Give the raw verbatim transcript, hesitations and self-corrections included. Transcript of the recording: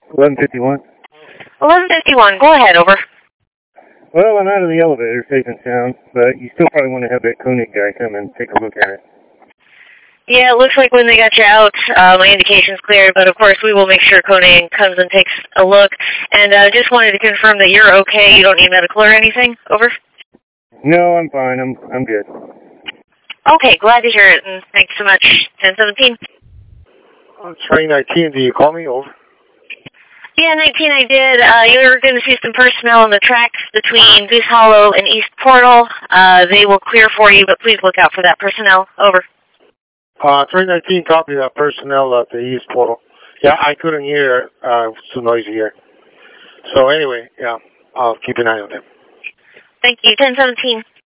eleven fifty-one. eleven fifty-one, go ahead, over. Well, I'm out of the elevator, safe and sound, but you still probably want to have that Koenig guy come and take a look at it. Yeah, it looks like when they got you out, uh, my indication's cleared, but of course we will make sure Koenig comes and takes a look. And uh, just wanted to confirm that you're okay, you don't need medical or anything, over? No, I'm fine, I'm I'm good. Okay, glad to hear it, and thanks so much. ten seventeen. Oh, train nineteen, do you call me, over? Yeah, nineteen I did. Uh, you're going to see some personnel on the tracks between Goose Hollow and East Portal. Uh, they will clear for you, but please look out for that personnel. Over. Uh, train nineteen, copy that personnel at the East Portal. Yeah, I couldn't hear, uh, it's too noisy here. So anyway, yeah, I'll keep an eye on them. Thank you. ten seventeen.